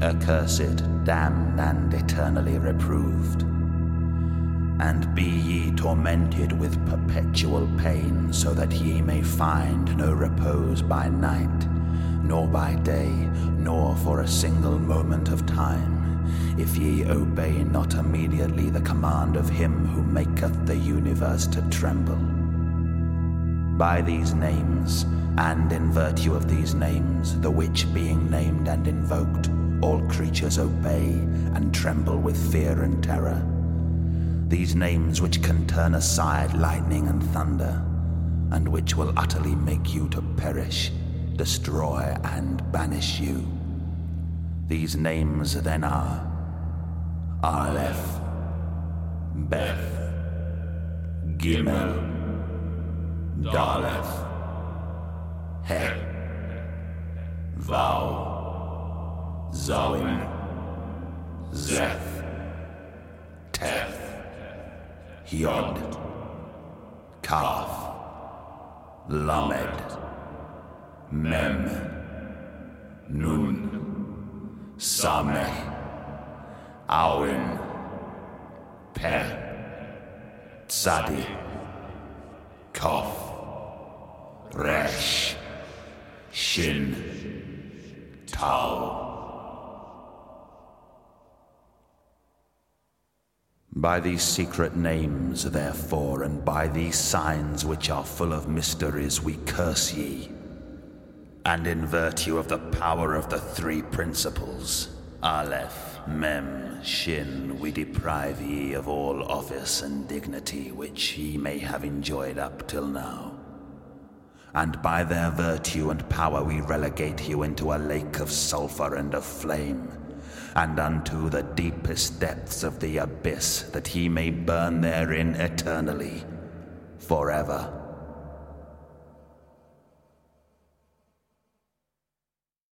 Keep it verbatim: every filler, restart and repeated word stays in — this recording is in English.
accursed, damned, and eternally reproved. And be ye tormented with perpetual pain, so that ye may find no repose by night, nor by day, nor for a single moment of time, if ye obey not immediately the command of him who maketh the universe to tremble. By these names, and in virtue of these names, the which being named and invoked, all creatures obey and tremble with fear and terror. These names which can turn aside lightning and thunder, and which will utterly make you to perish, destroy and banish you. These names then are Aleph, Beth, Gimel, Daleth, He, Vav, Zawin, Zeth, Teth, Yod, Kaf, Lamed, Mem, Nun, Sameh, Awin, Peh, Tzadi, Kof, Resh, Shin, Tau. By these secret names, therefore, and by these signs which are full of mysteries, we curse ye. And in virtue of the power of the three principles, Aleph, Mem, Shin, we deprive ye of all office and dignity which ye may have enjoyed up till now. And by their virtue and power we relegate you into a lake of sulphur and of flame, and unto the deepest depths of the abyss, that he may burn therein eternally, forever